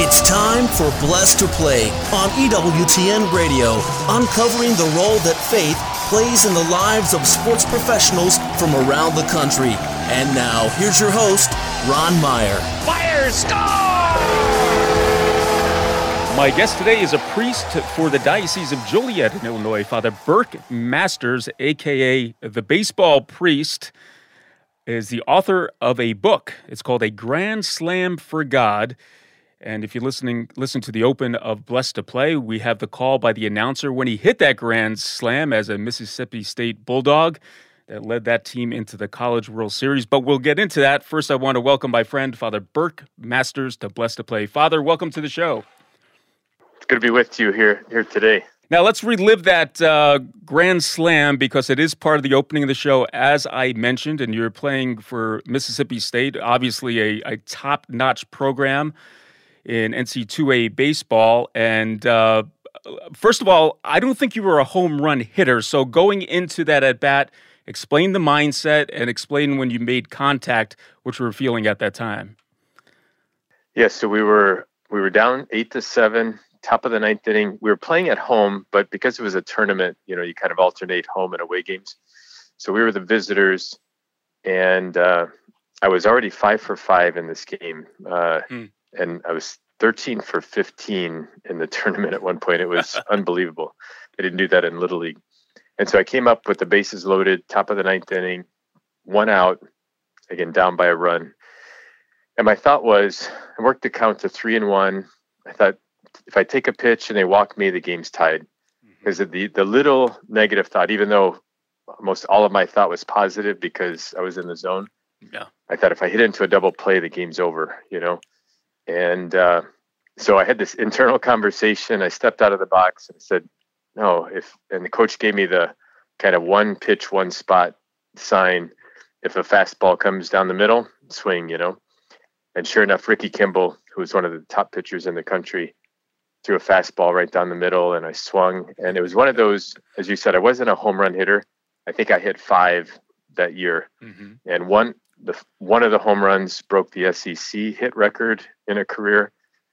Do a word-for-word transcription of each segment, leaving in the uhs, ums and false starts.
It's time for Blessed to Play on E W T N Radio, uncovering the role that faith plays in the lives of sports professionals from around the country. And now, here's your host, Ron Meyer. Fire, score! My guest today is a priest for the Diocese of Joliet in Illinois, Father Burke Masters, a k a the Baseball Priest, is the author of a book. It's called A Grand Slam for God. And if you're listening, listen to the open of Blessed to Play, we have the call by the announcer when he hit that grand slam as a Mississippi State Bulldog that led that team into the College World Series. But we'll get into that. First, I want to welcome my friend, Father Burke Masters, to Blessed to Play. Father, welcome to the show. It's good to be with you here, here today. Now, let's relive that uh, grand slam because it is part of the opening of the show, as I mentioned, and you're playing for Mississippi State, obviously a, a top-notch program in N C double A baseball. And uh, first of all, I don't think you were a home run hitter. So going into that at-bat, explain the mindset and explain when you made contact, what you were feeling at that time. Yes, so we were we were down eight to seven. Top of the ninth inning. We were playing at home, but because it was a tournament, you know, you kind of alternate home and away games. So we were the visitors, and uh, I was already five for five in this game, uh, hmm. and I was thirteen for fifteen in the tournament at one point. It was unbelievable. I didn't do that in Little League. And so I came up with the bases loaded, top of the ninth inning, one out, again, down by a run. And my thought was, I worked the count to three and one. I thought, if I take a pitch and they walk me, the game's tied. Because mm-hmm. the, the little negative thought, even though almost all of my thought was positive because I was in the zone, yeah. I thought if I hit into a double play, the game's over, you know? And uh, so I had this internal conversation. I stepped out of the box and said, no, if, and the coach gave me the kind of one pitch, one spot sign. If a fastball comes down the middle, swing, you know? And sure enough, Ricky Kimball, who was one of the top pitchers in the country, threw a fastball right down the middle, and I swung. And it was one of those, as you said, I wasn't a home run hitter. I think I hit five that year. Mm-hmm. And one the one of the home runs broke the S E C hit record in a career.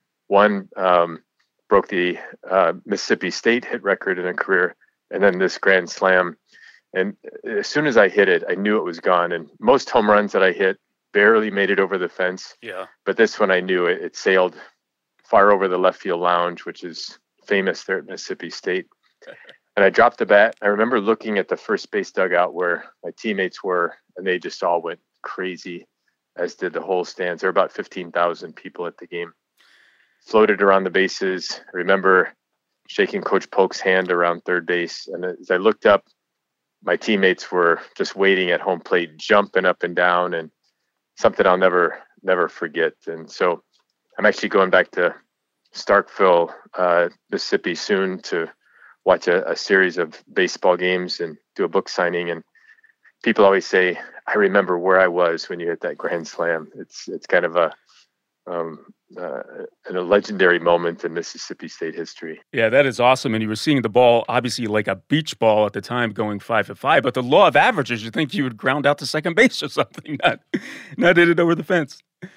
One um, broke the uh, Mississippi State hit record in a career. And then this grand slam. And as soon as I hit it, I knew it was gone. And most home runs that I hit barely made it over the fence. Yeah. But this one I knew it, it sailed far over the left field lounge, which is famous there at Mississippi State. And I dropped the bat. I remember looking at the first base dugout where my teammates were, and they just all went crazy, as did the whole stands. There were about fifteen thousand people at the game. Floated around the bases. I remember shaking Coach Polk's hand around third base. And as I looked up, my teammates were just waiting at home plate, jumping up and down, and something I'll never, never forget. And so I'm actually going back to Starkville, uh, Mississippi soon to watch a, a series of baseball games and do a book signing. And people always say, I remember where I was when you hit that grand slam. It's it's kind of a um, uh, a legendary moment in Mississippi State history. Yeah, that is awesome. And you were seeing the ball, obviously like a beach ball at the time, going five for five. But the law of averages, you think you would ground out to second base or something, not, not hit it over the fence.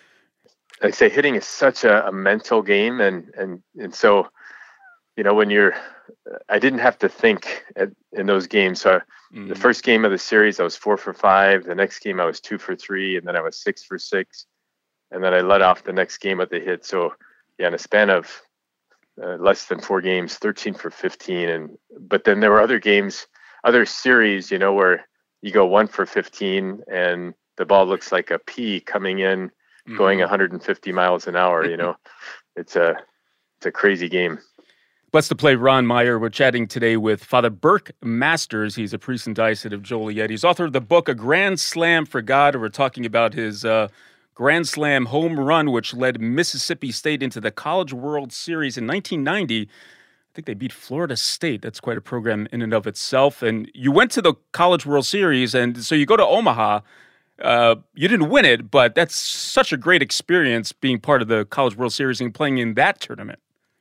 I say hitting is such a, a mental game. And, and, and so, you know, when you're, I didn't have to think at, in those games. So mm-hmm. the first game of the series, I was four for five. The next game, I was two for three. And then I was six for six. And then I let off the next game with the hit. So yeah, in a span of uh, less than four games, thirteen for fifteen. And, but then there were other games, other series, you know, where you go one for fifteen and the ball looks like a pea coming in, going one hundred fifty miles an hour, you know. It's a it's a crazy game. Blessed to Play, Ron Meyer. We're chatting today with Father Burke Masters. He's a priest and Diocese of Joliet. He's author of the book, A Grand Slam for God. We're talking about his uh, Grand Slam home run, which led Mississippi State into the College World Series in nineteen ninety. I think they beat Florida State. That's quite a program in and of itself. And you went to the College World Series, and so you go to Omaha. Uh, you didn't win it, but that's such a great experience being part of the College World Series and playing in that tournament.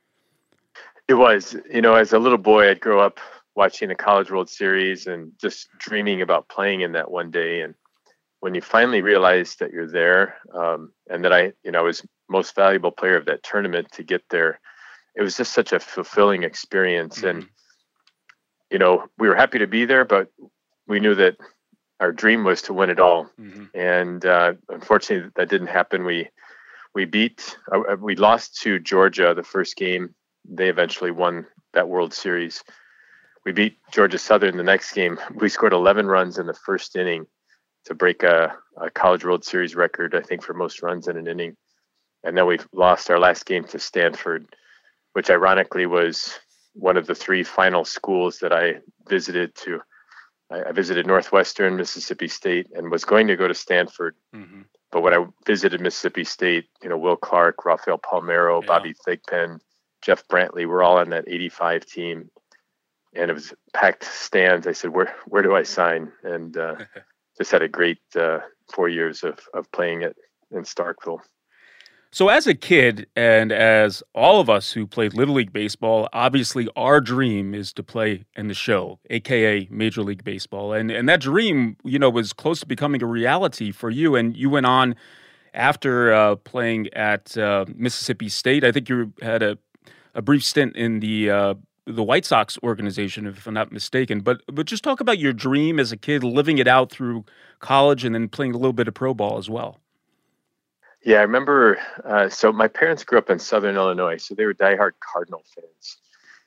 It was. You know, as a little boy, I'd grow up watching the College World Series and just dreaming about playing in that one day. And when you finally realize that you're there, um, and that I, you know, I was most valuable player of that tournament to get there. It was just such a fulfilling experience. Mm-hmm. And, you know, we were happy to be there, but we knew that our dream was to win it all. Mm-hmm. And uh, unfortunately, that didn't happen. We we beat, uh, we lost to Georgia the first game. They eventually won that World Series. We beat Georgia Southern the next game. We scored eleven runs in the first inning to break a, a College World Series record, I think, for most runs in an inning. And then we lost our last game to Stanford, which ironically was one of the three final schools that I visited to. I visited Northwestern, Mississippi State, and was going to go to Stanford. Mm-hmm. But when I visited Mississippi State, you know, Will Clark, Rafael Palmeiro, yeah. Bobby Thigpen, Jeff Brantley were all on that eighty-five team. And it was packed stands. I said, where where do I sign? And uh, just had a great uh, four years of, of playing it in Starkville. So as a kid, and as all of us who played Little League Baseball, obviously our dream is to play in the show, a k a. Major League Baseball. And and that dream, you know, was close to becoming a reality for you. And you went on after uh, playing at uh, Mississippi State. I think you had a, a brief stint in the uh, the White Sox organization, if I'm not mistaken. But but just talk about your dream as a kid, living it out through college and then playing a little bit of pro ball as well. Yeah, I remember, uh, so my parents grew up in Southern Illinois, so they were diehard Cardinal fans.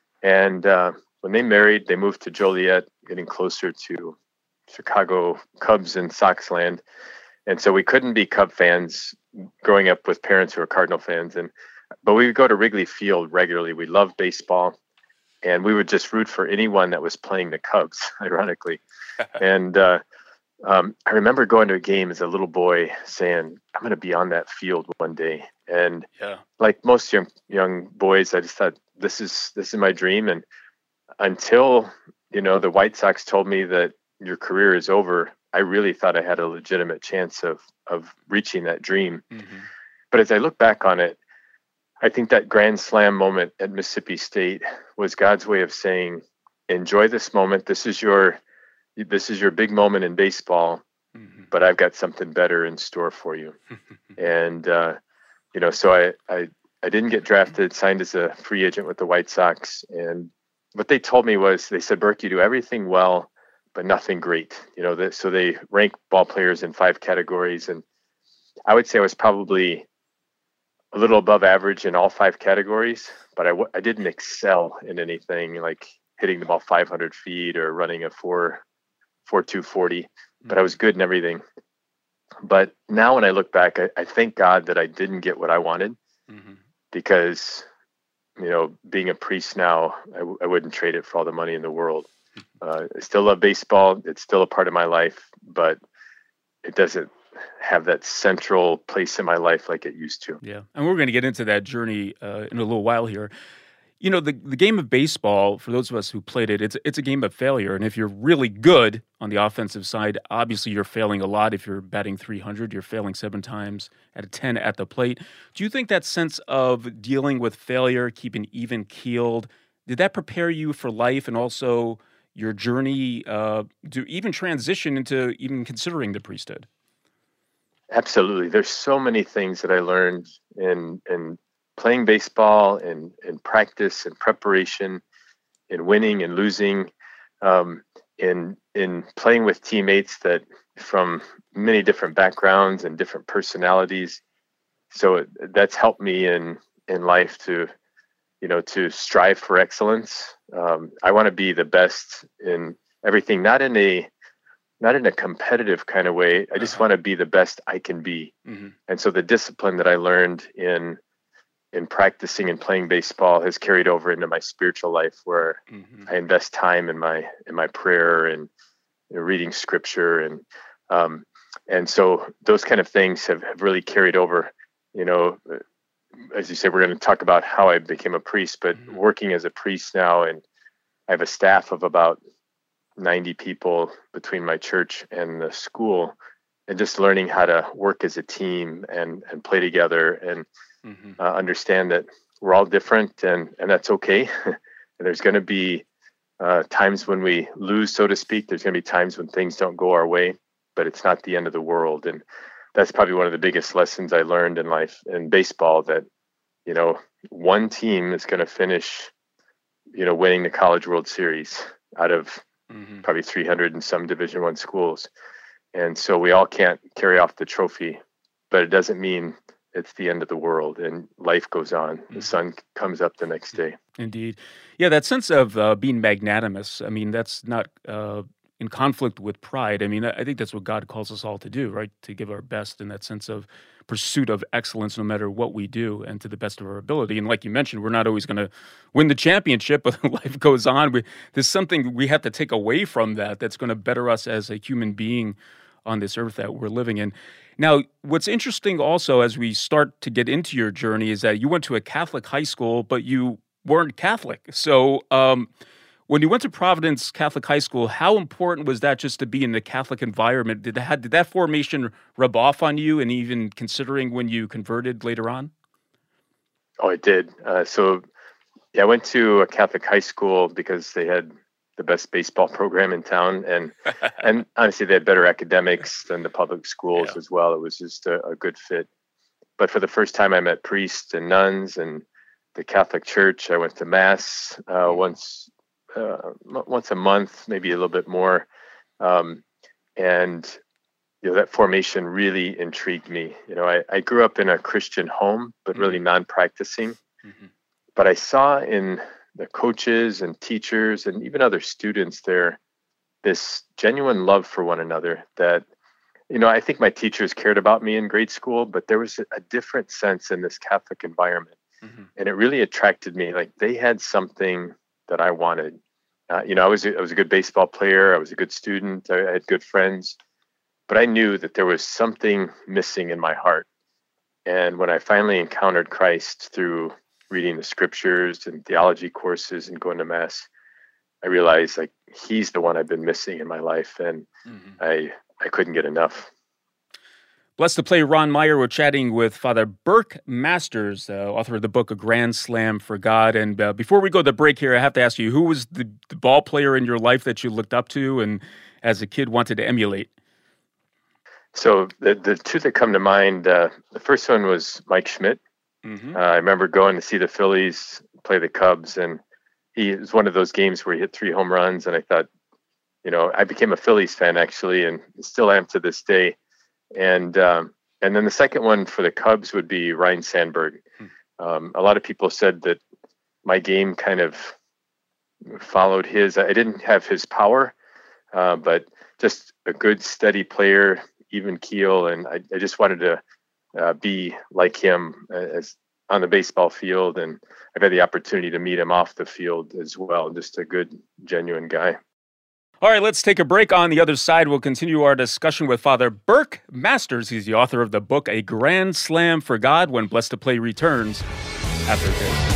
And uh, when they married, they moved to Joliet, getting closer to Chicago Cubs and Sox land. And so we couldn't be Cub fans growing up with parents who were Cardinal fans. And but we would go to Wrigley Field regularly. We loved baseball, and we would just root for anyone that was playing the Cubs, ironically. and uh Um, I remember going to a game as a little boy saying, I'm going to be on that field one day. And yeah. like most young young boys, I just thought, this is this is my dream. And until, you know, the White Sox told me that your career is over, I really thought I had a legitimate chance of of reaching that dream. Mm-hmm. But as I look back on it, I think that grand slam moment at Mississippi State was God's way of saying, enjoy this moment. This is your This is your big moment in baseball, mm-hmm. but I've got something better in store for you. and, uh, you know, so I, I, I didn't get drafted, signed as a free agent with the White Sox. And what they told me was, they said, Burke, you do everything well, but nothing great. You know, that, so they rank ball players in five categories. And I would say I was probably a little above average in all five categories, but I, I didn't excel in anything like hitting the ball five hundred feet or running a four, four two forty, but I was good in everything. But now when I look back, I, I thank God that I didn't get what I wanted, mm-hmm. because, you know, being a priest now, I, w- I wouldn't trade it for all the money in the world. Uh, I still love baseball. It's still a part of my life, but it doesn't have that central place in my life like it used to. Yeah. And we're going to get into that journey uh, in a little while here. You know, the, the game of baseball, for those of us who played it, it's it's a game of failure. And if you're really good on the offensive side, obviously you're failing a lot. If you're batting three hundred, you're failing seven times out of ten at the plate. Do you think that sense of dealing with failure, keeping even keeled, did that prepare you for life and also your journey uh, to even transition into even considering the priesthood? Absolutely. There's so many things that I learned in in playing baseball and, and practice and preparation and winning and losing, um, in, in playing with teammates that from many different backgrounds and different personalities. So it, that's helped me in, in life to, you know, to strive for excellence. Um, I want to be the best in everything, not in a, not in a competitive kind of way. I just uh-huh. want to be the best I can be. Mm-hmm. And so the discipline that I learned in, in practicing and playing baseball has carried over into my spiritual life, where mm-hmm. I invest time in my, in my prayer and, you know, reading scripture. And, um, and so those kind of things have, have really carried over. You know, as you say, we're going to talk about how I became a priest, but mm-hmm. working as a priest now, and I have a staff of about ninety people between my church and the school, and just learning how to work as a team and, and play together and mm-hmm. uh, understand that we're all different, and, and that's okay. And there's going to be uh, times when we lose, so to speak. There's going to be times when things don't go our way, but it's not the end of the world. And that's probably one of the biggest lessons I learned in life in baseball, that, you know, one team is going to finish, you know, winning the College World Series out of mm-hmm. probably three hundred and some Division One schools. And so we all can't carry off the trophy, but it doesn't mean it's the end of the world, and life goes on. Mm-hmm. The sun comes up the next day. Indeed. Yeah, that sense of uh, being magnanimous, I mean, that's not uh, in conflict with pride. I mean, I think that's what God calls us all to do, right? To give our best in that sense of pursuit of excellence no matter what we do, and to the best of our ability. And like you mentioned, we're not always going to win the championship, but life goes on. We, there's something we have to take away from that that's going to better us as a human being on this earth that we're living in. Now, what's interesting also as we start to get into your journey is that you went to a Catholic high school, but you weren't Catholic. So um, when you went to Providence Catholic High School, how important was that just to be in the Catholic environment? Did that, did that formation rub off on you, and even considering when you converted later on? Oh, it did. Uh, so yeah, I went to a Catholic high school because they had the best baseball program in town. And and honestly, they had better academics than the public schools yeah. as well. It was just a, a good fit. But for the first time, I met priests and nuns and the Catholic Church. I went to Mass uh, once uh, once a month, maybe a little bit more. Um, and you know, that formation really intrigued me. You know, I, I grew up in a Christian home, but really mm-hmm. non-practicing. Mm-hmm. But I saw in the coaches and teachers and even other students there this genuine love for one another that, you know, I think my teachers cared about me in grade school, but there was a different sense in this Catholic environment. Mm-hmm. And it really attracted me. Like, they had something that I wanted. Uh, you know, I was, a, I was a good baseball player. I was a good student. I, I had good friends, but I knew that there was something missing in my heart. And when I finally encountered Christ through reading the scriptures and theology courses and going to Mass, I realized, like, he's the one I've been missing in my life, and mm-hmm. I I couldn't get enough. Blessed to Play Ron Meyer. We're chatting with Father Burke Masters, uh, author of the book A Grand Slam for God. And uh, before we go to the break here, I have to ask you, who was the, the ball player in your life that you looked up to and as a kid wanted to emulate? So the the two that come to mind, uh, the first one was Mike Schmidt. Mm-hmm. Uh, I remember going to see the Phillies play the Cubs, and he it was one of those games where he hit three home runs, and I thought, you know, I became a Phillies fan actually, and still am to this day. And um, and then the second one for the Cubs would be Ryne Sandberg. Mm-hmm. Um, a lot of people said that my game kind of followed his. I didn't have his power, uh, but just a good, steady player, even keel, and I, I just wanted to Uh, be like him as on the baseball field, and I've had the opportunity to meet him off the field as well. Just a good, genuine guy. All right, let's take a break. On the other side, we'll continue our discussion with Father Burke Masters. He's the author of the book A Grand Slam for God, when Blessed to Play returns after this.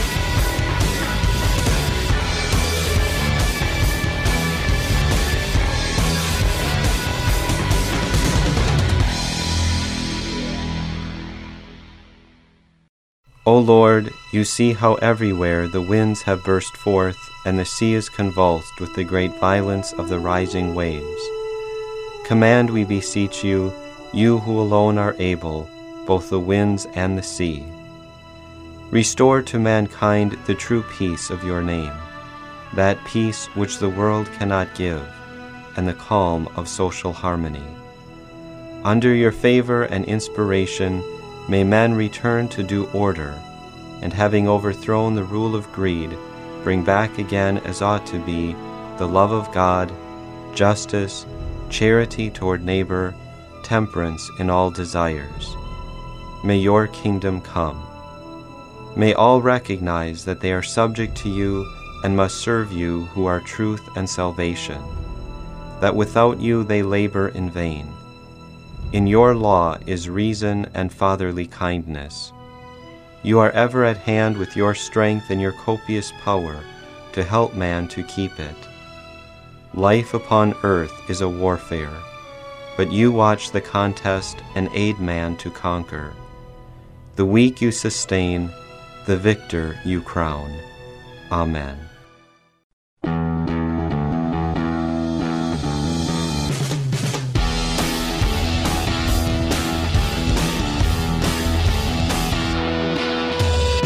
O Lord, you see how everywhere the winds have burst forth, and the sea is convulsed with the great violence of the rising waves. Command, we beseech you, you who alone are able, both the winds and the sea. Restore to mankind the true peace of your name, that peace which the world cannot give, and the calm of social harmony. Under your favor and inspiration, may man return to due order, and having overthrown the rule of greed, bring back again as ought to be the love of God, justice, charity toward neighbor, temperance in all desires. May your kingdom come. May all recognize that they are subject to you and must serve you who are truth and salvation, that without you they labor in vain. In your law is reason and fatherly kindness. You are ever at hand with your strength and your copious power to help man to keep it. Life upon earth is a warfare, but you watch the contest and aid man to conquer. The weak you sustain, the victor you crown. Amen.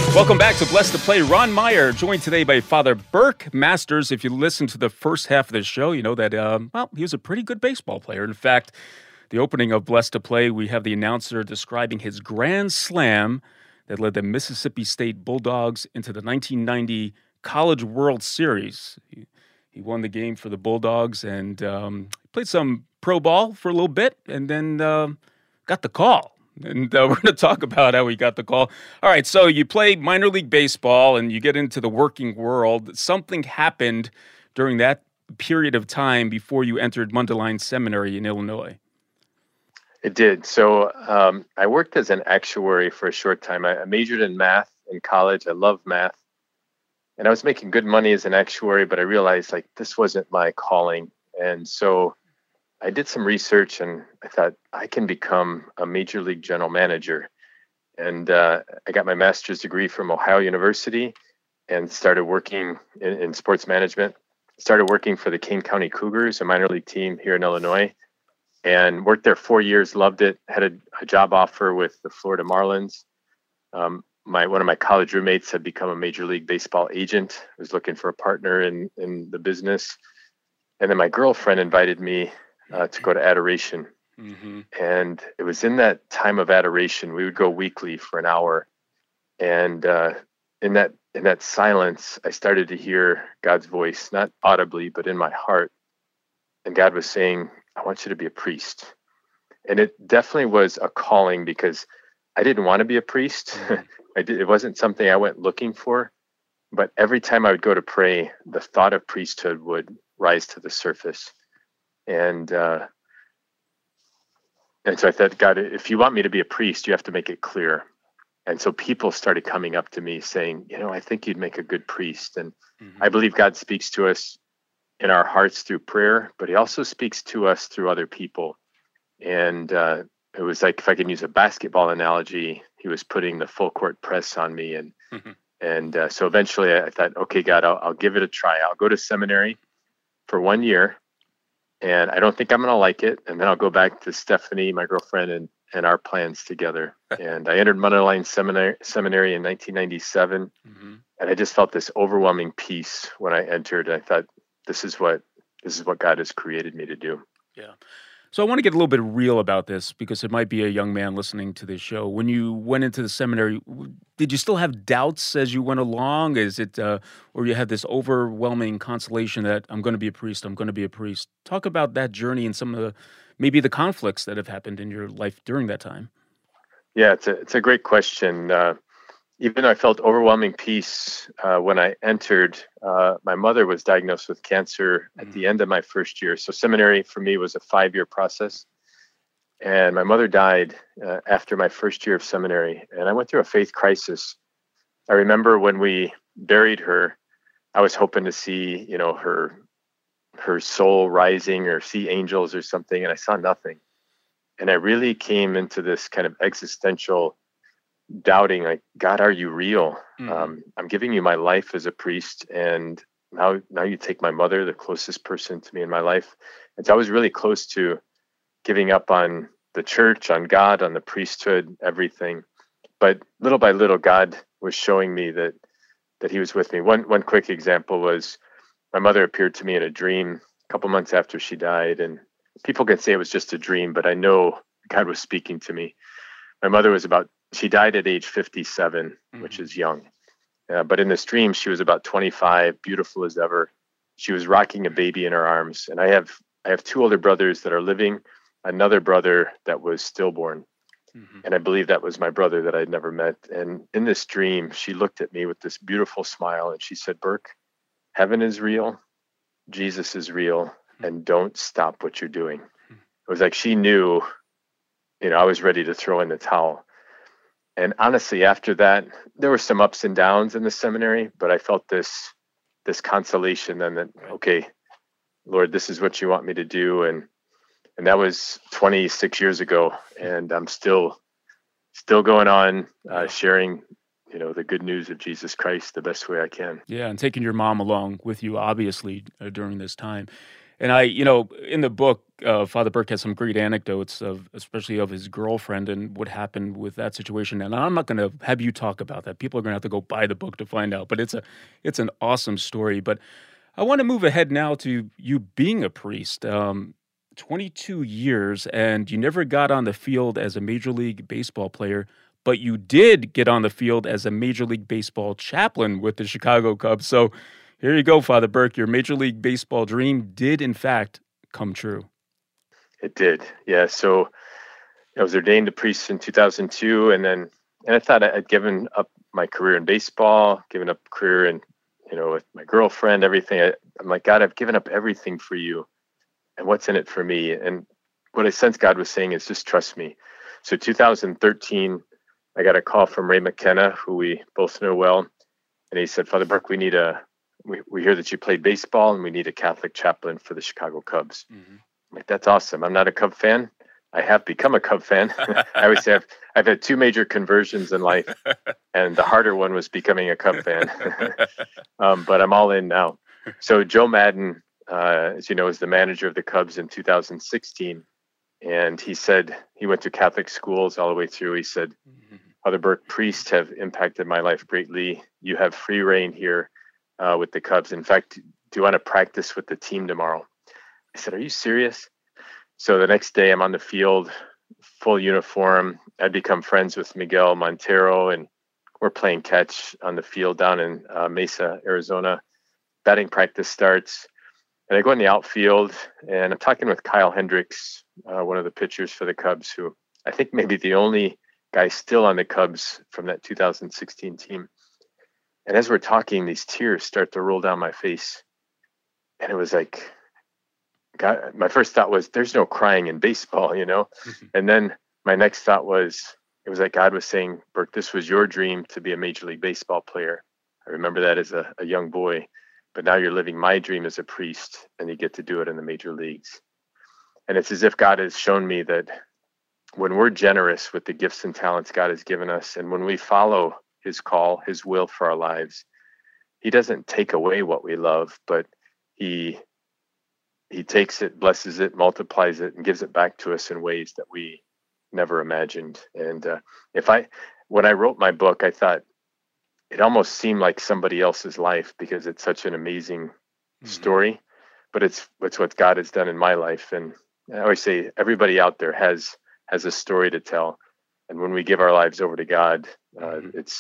Welcome back to Blessed to Play. Ron Meyer, joined today by Father Burke Masters. If you listen to the first half of the show, you know that, um, well, he was a pretty good baseball player. In fact, the opening of Blessed to Play, we have the announcer describing his grand slam that led the Mississippi State Bulldogs into the nineteen ninety College World Series. He, he won the game for the Bulldogs and um, played some pro ball for a little bit and then uh, got the call. And uh, we're going to talk about how he got the call. All right, so you play minor league baseball and you get into the working world. Something happened during that period of time before you entered Mundelein Seminary in Illinois. It did. So um, I worked as an actuary for a short time. I, I majored in math in college. I love math. And I was making good money as an actuary, but I realized like this wasn't my calling. And so I did some research and I thought I can become a major league general manager. And uh, I got my master's degree from Ohio University and started working in, in sports management. Started working for the Kane County Cougars, a minor league team here in Illinois. And worked there four years, loved it, had a, a job offer with the Florida Marlins. Um, my one of my college roommates had become a Major League Baseball agent, was looking for a partner in, in the business. And then my girlfriend invited me uh, to go to Adoration. Mm-hmm. And it was in that time of Adoration, we would go weekly for an hour. And uh, in that in that silence, I started to hear God's voice, not audibly, but in my heart. And God was saying, I want you to be a priest. And it definitely was a calling because I didn't want to be a priest. I did, it wasn't something I went looking for. But every time I would go to pray, the thought of priesthood would rise to the surface. And uh, and so I thought, God, if you want me to be a priest, you have to make it clear. And so people started coming up to me saying, you know, I think you'd make a good priest. And mm-hmm. I believe God speaks to us in our hearts through prayer, but he also speaks to us through other people. And uh, it was like, if I can use a basketball analogy, he was putting the full court press on me. And mm-hmm. and uh, so eventually I thought, okay, God, I'll, I'll give it a try. I'll go to seminary for one year, and I don't think I'm going to like it. And then I'll go back to Stephanie, my girlfriend, and, and our plans together. And I entered Mundelein Seminary, Seminary in nineteen ninety-seven. Mm-hmm. And I just felt this overwhelming peace when I entered. I thought, This is what this is what God has created me to do. Yeah. So I want to get a little bit real about this because it might be a young man listening to this show. When you went into the seminary, did you still have doubts as you went along? Is it, uh, or you had this overwhelming consolation that I'm going to be a priest, I'm going to be a priest? Talk about that journey and some of the, maybe the conflicts that have happened in your life during that time. Yeah, it's a, it's a great question. Uh, Even though I felt overwhelming peace uh, when I entered, uh, my mother was diagnosed with cancer at the end of my first year. So seminary for me was a five-year process. And my mother died uh, after my first year of seminary. And I went through a faith crisis. I remember when we buried her, I was hoping to see, you know, her her soul rising or see angels or something. And I saw nothing. And I really came into this kind of existential doubting, like, God, are you real? Mm-hmm. Um, I'm giving you my life as a priest, and now, now you take my mother, the closest person to me in my life. And so I was really close to giving up on the church, on God, on the priesthood, everything. But little by little, God was showing me that that He was with me. One one quick example was my mother appeared to me in a dream a couple months after she died, and people can say it was just a dream, but I know God was speaking to me. My mother was about She died at age fifty-seven, mm-hmm. which is young. Uh, but in this dream, she was about twenty-five, beautiful as ever. She was rocking a baby in her arms. And I have I have two older brothers that are living, another brother that was stillborn. Mm-hmm. And I believe that was my brother that I'd never met. And in this dream, she looked at me with this beautiful smile and she said, Burke, heaven is real, Jesus is real, mm-hmm. and don't stop what you're doing. Mm-hmm. It was like she knew, you know, I was ready to throw in the towel. And honestly, after that, there were some ups and downs in the seminary, but I felt this this consolation then that, okay, Lord, this is what you want me to do. And and that was twenty-six years ago. And I'm still still going on uh, sharing, you know, the good news of Jesus Christ the best way I can. Yeah, and taking your mom along with you, obviously, uh, during this time. And I, you know, in the book, uh, Father Burke has some great anecdotes of, especially of his girlfriend and what happened with that situation. And I'm not going to have you talk about that. People are going to have to go buy the book to find out. But it's a, it's an awesome story. But I want to move ahead now to you being a priest. Um, twenty-two years, and you never got on the field as a Major League Baseball player, but you did get on the field as a Major League Baseball chaplain with the Chicago Cubs. So here you go, Father Burke. Your Major League Baseball dream did, in fact, come true. It did, yeah. So I was ordained a priest in two thousand two, and then and I thought I'd given up my career in baseball, given up career in, you know, with my girlfriend, everything. I, I'm like, God, I've given up everything for you. And what's in it for me? And what I sensed God was saying is just trust me. So two thousand thirteen, I got a call from Ray McKenna, who we both know well. And he said, Father Burke, we need a, we, we hear that you played baseball and we need a Catholic chaplain for the Chicago Cubs. Mm-hmm. I'm like, that's awesome. I'm not a Cub fan. I have become a Cub fan. I always say I've, I've had two major conversions in life, and the harder one was becoming a Cub fan. um, but I'm all in now. So Joe Madden, Uh, as you know, is the manager of the Cubs in two thousand sixteen. And he said, he went to Catholic schools all the way through. He said, mm-hmm. Father Burke, priests have impacted my life greatly. You have free reign here uh, with the Cubs. In fact, do you want to practice with the team tomorrow? I said, are you serious? So the next day I'm on the field, full uniform. I'd become friends with Miguel Montero, and we're playing catch on the field down in uh, Mesa, Arizona. Batting practice starts. And I go in the outfield, and I'm talking with Kyle Hendricks, uh, one of the pitchers for the Cubs, who I think may be the only guy still on the Cubs from that two thousand sixteen team. And as we're talking, these tears start to roll down my face. And it was like, God, my first thought was, there's no crying in baseball, you know? Mm-hmm. And then my next thought was, it was like God was saying, Burke, this was your dream to be a Major League Baseball player. I remember that as a, a young boy. But now you're living my dream as a priest, and you get to do it in the major leagues. And it's as if God has shown me that when we're generous with the gifts and talents God has given us, and when we follow his call, his will for our lives, he doesn't take away what we love, but he he takes it, blesses it, multiplies it, and gives it back to us in ways that we never imagined. And uh, if I, when I wrote my book, I thought, it almost seemed like somebody else's life because it's such an amazing mm-hmm. story, but it's it's what God has done in my life. And I always say everybody out there has has a story to tell, and when we give our lives over to God, uh, mm-hmm. it's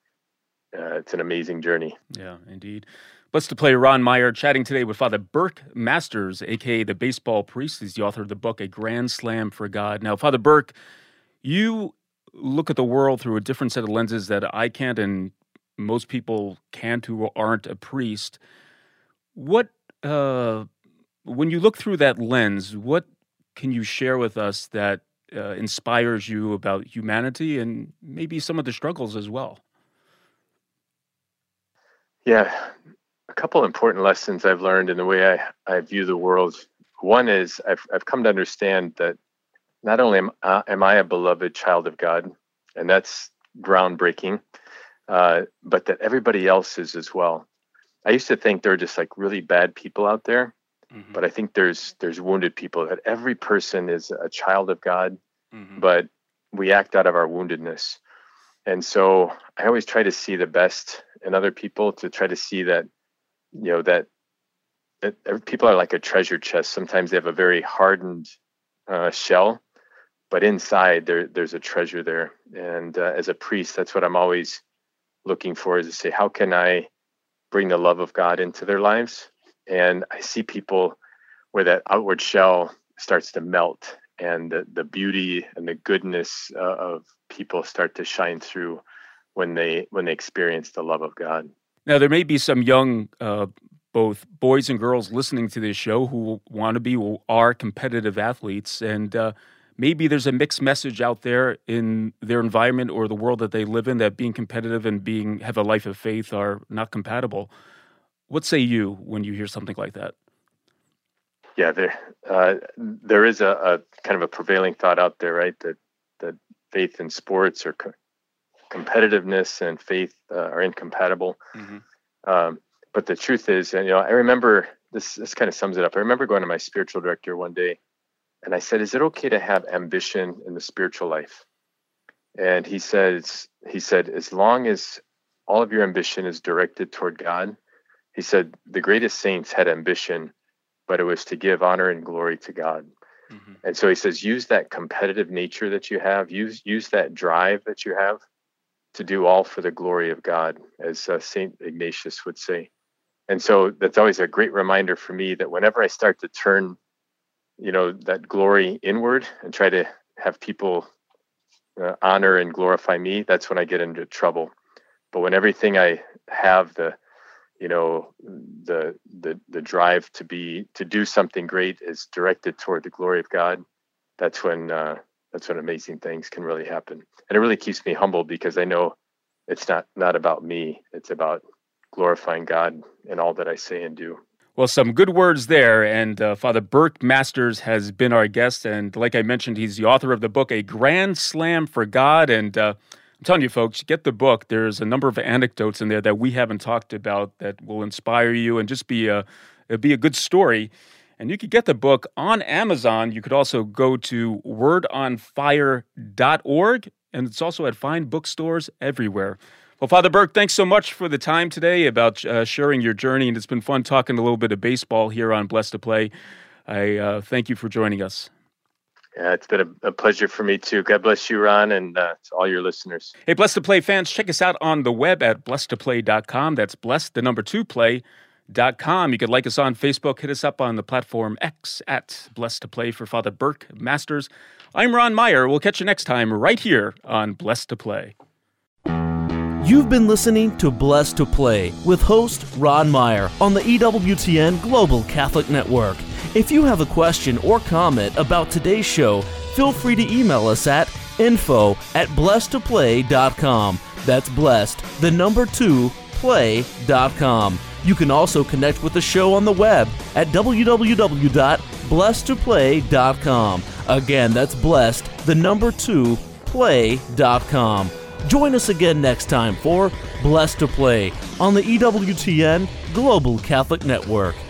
uh, it's an amazing journey. Yeah, indeed. Blessed to play Ron Meyer, chatting today with Father Burke Masters, aka the Baseball Priest. He's the author of the book A Grand Slam for God. Now, Father Burke, you look at the world through a different set of lenses that I can't, and most people can't who aren't a priest. What, uh, when you look through that lens, what can you share with us that uh, inspires you about humanity and maybe some of the struggles as well? Yeah, a couple important lessons I've learned in the way I, I view the world. One is I've I've come to understand that not only am, uh, am I a beloved child of God, and that's groundbreaking, Uh, but that everybody else is as well. I used to think there are just like really bad people out there, mm-hmm. but I think there's there's wounded people, that every person is a child of God, mm-hmm. but we act out of our woundedness. And so I always try to see the best in other people, to try to see that, you know, that, that people are like a treasure chest. Sometimes they have a very hardened uh, shell, but inside there there's a treasure there. And uh, as a priest, that's what I'm always looking for, is to say, how can I bring the love of God into their lives? And I see people where that outward shell starts to melt, and the, the beauty and the goodness uh, of people start to shine through when they when they experience the love of God. Now, there may be some young, uh, both boys and girls listening to this show who want to be or are competitive athletes, and uh, maybe there's a mixed message out there in their environment or the world that they live in, that being competitive and being have a life of faith are not compatible. What say you when you hear something like that? Yeah, there uh, there is a, a kind of a prevailing thought out there, right? That that faith and sports or co- competitiveness and faith uh, are incompatible. Mm-hmm. Um, but the truth is, and you know, I remember this this kind of sums it up. I remember going to my spiritual director one day, and I said, "Is it okay to have ambition in the spiritual life?" And he says, he said, "As long as all of your ambition is directed toward God," he said, "the greatest saints had ambition, but it was to give honor and glory to God." Mm-hmm. And so he says, use that competitive nature that you have, use use that drive that you have to do all for the glory of God, as uh, Saint Ignatius would say. And so that's always a great reminder for me that whenever I start to turn, you know, that glory inward and try to have people uh, honor and glorify me, that's when I get into trouble. But when everything I have, the, you know, the the the drive to be to do something great is directed toward the glory of God, that's when uh, that's when amazing things can really happen. And it really keeps me humble because I know it's not not about me. It's about glorifying God in all that I say and do. Well, some good words there. And uh, Father Burke Masters has been our guest. And like I mentioned, he's the author of the book, A Grand Slam for God. And uh, I'm telling you, folks, get the book. There's a number of anecdotes in there that we haven't talked about that will inspire you and just be a, it'll be a good story. And you could get the book on Amazon. You could also go to word on fire dot org. And it's also at fine bookstores everywhere. Well, Father Burke, thanks so much for the time today about uh, sharing your journey, and it's been fun talking a little bit of baseball here on Blessed to Play. I uh, thank you for joining us. Yeah, it's been a, a pleasure for me too. God bless you, Ron, and uh, to all your listeners. Hey, Blessed to Play fans, check us out on the web at blessed to play dot com. That's blessed, the number two, play dot com. You could like us on Facebook, hit us up on the platform X at Blessed to Play for Father Burke Masters. I'm Ron Meyer. We'll catch you next time right here on Blessed to Play. You've been listening to Blessed to Play with host Ron Meyer on the E W T N Global Catholic Network. If you have a question or comment about today's show, feel free to email us at info at blessed to play dot com. That's blessed, the number two, play dot com. You can also connect with the show on the web at w w w dot blessed to play dot com. Again, that's blessed, the number two, play dot com. Join us again next time for Blessed to Play on the E W T N Global Catholic Network.